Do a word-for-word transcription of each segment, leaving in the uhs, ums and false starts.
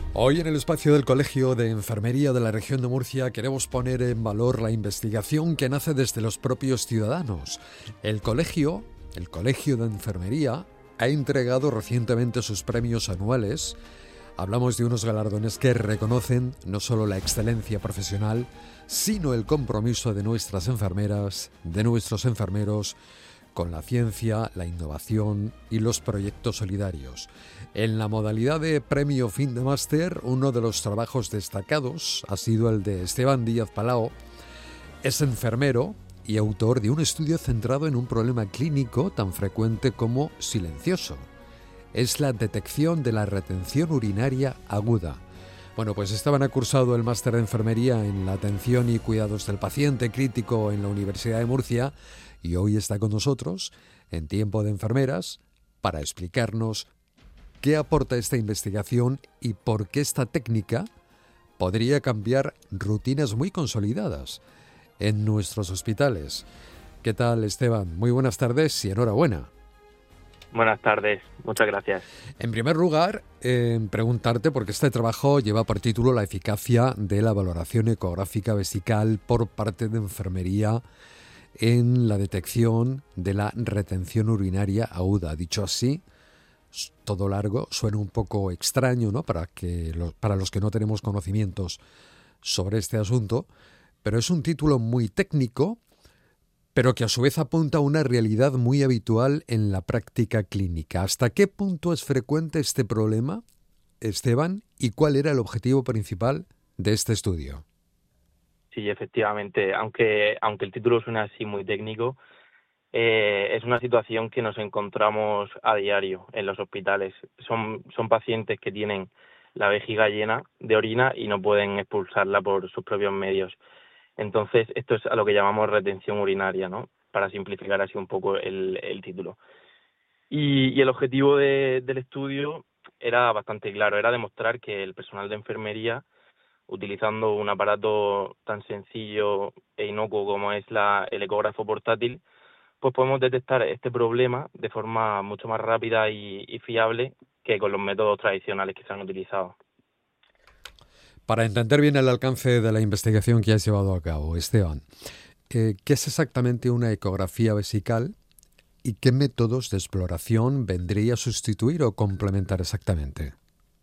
Hoy en el espacio del Colegio de Enfermería de la región de Murcia queremos poner en valor la investigación que nace desde los propios ciudadanos. El colegio, el Colegio de Enfermería, ha entregado recientemente sus premios anuales. Hablamos de unos galardones que reconocen no solo la excelencia profesional, sino el compromiso de nuestras enfermeras, de nuestros enfermeros, con la ciencia, la innovación y los proyectos solidarios. En la modalidad de premio fin de máster, uno de los trabajos destacados ha sido el de Esteban Díaz Palao. Es enfermero y autor de un estudio centrado en un problema clínico tan frecuente como silencioso. Es la detección de la retención urinaria aguda. Bueno, pues Esteban ha cursado el máster de enfermería en la atención y cuidados del paciente crítico en la Universidad de Murcia y hoy está con nosotros en Tiempo de Enfermeras para explicarnos qué aporta esta investigación y por qué esta técnica podría cambiar rutinas muy consolidadas en nuestros hospitales. ¿Qué tal, Esteban? Muy buenas tardes y enhorabuena. Buenas tardes, muchas gracias. En primer lugar, eh, preguntarte, porque este trabajo lleva por título la eficacia de la valoración ecográfica vesical por parte de enfermería en la detección de la retención urinaria aguda. Dicho así, todo largo, suena un poco extraño, ¿no? Para que lo, para los que no tenemos conocimientos sobre este asunto, pero es un título muy técnico, pero que a su vez apunta a una realidad muy habitual en la práctica clínica. ¿Hasta qué punto es frecuente este problema, Esteban, y cuál era el objetivo principal de este estudio? Sí, efectivamente, aunque aunque el título suena así muy técnico, eh, es una situación que nos encontramos a diario en los hospitales. Son, son pacientes que tienen la vejiga llena de orina y no pueden expulsarla por sus propios medios. Entonces, esto es a lo que llamamos retención urinaria, ¿no? Para simplificar así un poco el, el título. Y, y el objetivo de, del estudio era bastante claro, era demostrar que el personal de enfermería, utilizando un aparato tan sencillo e inocuo como es la, el ecógrafo portátil, pues podemos detectar este problema de forma mucho más rápida y, y fiable que con los métodos tradicionales que se han utilizado. Para entender bien el alcance de la investigación que has llevado a cabo, Esteban, eh, ¿qué es exactamente una ecografía vesical y qué métodos de exploración vendría a sustituir o complementar exactamente?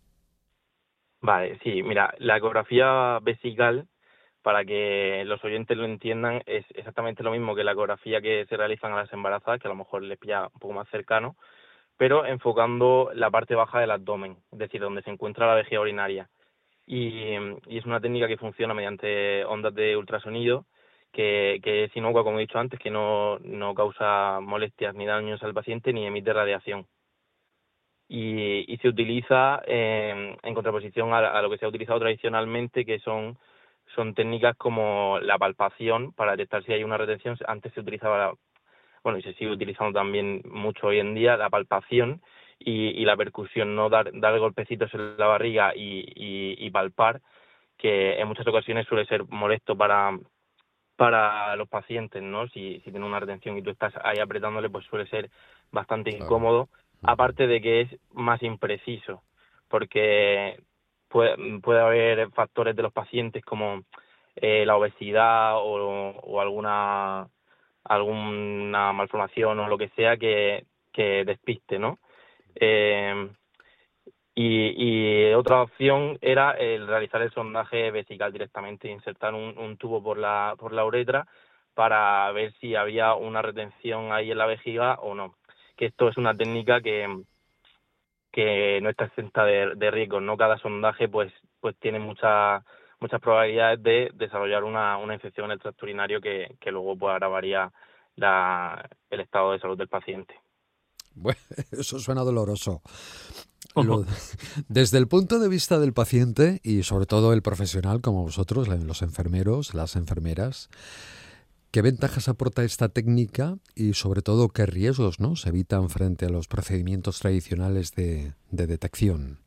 Vale, sí, mira, la ecografía vesical, para que los oyentes lo entiendan, es exactamente lo mismo que la ecografía que se realizan a las embarazadas, que a lo mejor les pilla un poco más cercano, pero enfocando la parte baja del abdomen, es decir, donde se encuentra la vejiga urinaria. Y, y es una técnica que funciona mediante ondas de ultrasonido, que, que es inocua, como he dicho antes, que no, no causa molestias ni daños al paciente ni emite radiación. Y, y se utiliza eh, en contraposición a, a lo que se ha utilizado tradicionalmente, que son, son técnicas como la palpación para detectar si hay una retención. Antes se utilizaba, la, bueno, y se sigue utilizando también mucho hoy en día, la palpación y, y la percusión, no dar, dar golpecitos en la barriga y, y, y palpar, que en muchas ocasiones suele ser molesto para para los pacientes, ¿no? Si, si tiene una retención y tú estás ahí apretándole, pues suele ser bastante Claro. incómodo, Ujú. aparte de que es más impreciso, porque puede, puede haber factores de los pacientes como eh, la obesidad o, o alguna alguna malformación o lo que sea que, que despiste, ¿no? Eh, y, y otra opción era el realizar el sondaje vesical directamente, insertar un, un tubo por la, por la uretra para ver si había una retención ahí en la vejiga o no. Que esto es una técnica que, que no está exenta de, de riesgos, ¿no? Cada sondaje pues, pues tiene muchas muchas probabilidades de desarrollar una, una infección en el tracto urinario que, que luego pues agravaría la, el estado de salud del paciente. Bueno, eso suena doloroso. Lo, desde el punto de vista del paciente y sobre todo el profesional como vosotros, los enfermeros, las enfermeras, ¿qué ventajas aporta esta técnica y sobre todo qué riesgos, ¿no?, se evitan frente a los procedimientos tradicionales de, de detección?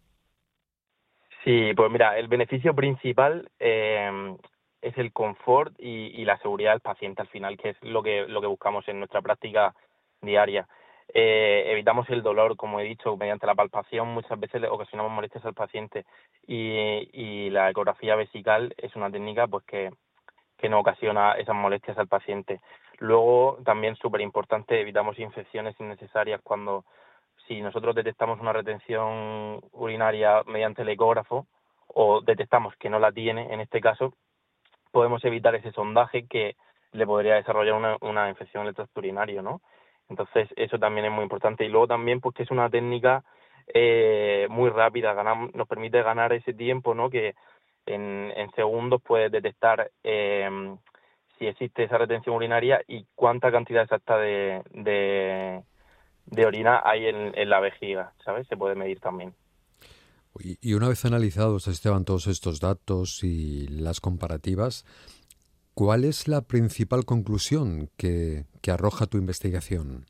Sí, pues mira, el beneficio principal eh, es el confort y, y la seguridad del paciente al final, que es lo que lo que buscamos en nuestra práctica diaria. Eh, evitamos el dolor, como he dicho, mediante la palpación muchas veces le ocasionamos molestias al paciente y, y la ecografía vesical es una técnica pues que, que no ocasiona esas molestias al paciente. Luego, también súper importante, evitamos infecciones innecesarias cuando, si nosotros detectamos una retención urinaria mediante el ecógrafo o detectamos que no la tiene, en este caso, podemos evitar ese sondaje que le podría desarrollar una, una infección en el tracto urinario, ¿no? Entonces, eso también es muy importante. Y luego también, pues que es una técnica eh, muy rápida, ganamos, nos permite ganar ese tiempo, ¿no? Que en, en segundos puedes detectar eh, si existe esa retención urinaria y cuánta cantidad exacta de, de, de orina hay en, en la vejiga, ¿sabes? Se puede medir también. Y y una vez analizados, Esteban, todos estos datos y las comparativas, ¿cuál es la principal conclusión que, que arroja tu investigación?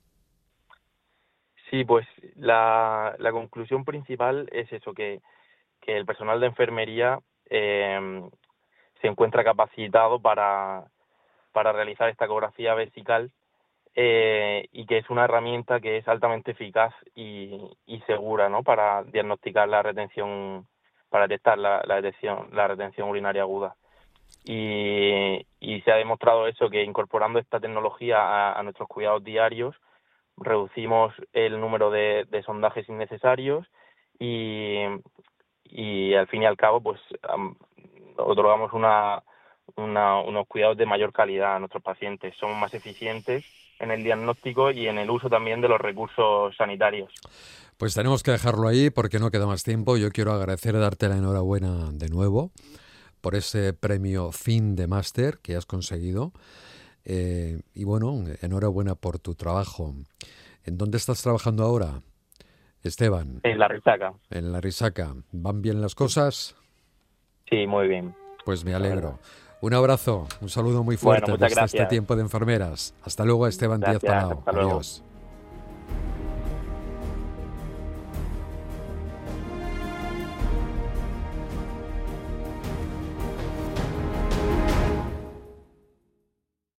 Sí, pues la, la conclusión principal es eso, que, que el personal de enfermería eh, se encuentra capacitado para, para realizar esta ecografía vesical eh, y que es una herramienta que es altamente eficaz y, y segura, ¿no? Para diagnosticar la retención, para detectar la, la, retención, la retención urinaria aguda. Y, y se ha demostrado eso, que incorporando esta tecnología a, a nuestros cuidados diarios, reducimos el número de, de sondajes innecesarios y, y al fin y al cabo pues um, otorgamos una, una, unos cuidados de mayor calidad a nuestros pacientes. Somos más eficientes en el diagnóstico y en el uso también de los recursos sanitarios. Pues tenemos que dejarlo ahí porque no queda más tiempo. Yo quiero agradecer, darte la enhorabuena de nuevo por ese premio fin de máster que has conseguido. Eh, y bueno, enhorabuena por tu trabajo. ¿En dónde estás trabajando ahora, Esteban? En la resaca. En la Risaca. ¿Van bien las cosas? Sí, muy bien. Pues me La verdad. alegro. Un abrazo, un saludo muy Bueno, fuerte muchas desde este gracias. tiempo de enfermeras. Hasta luego, Esteban Díaz Gracias. Palau. Hasta luego. Adiós.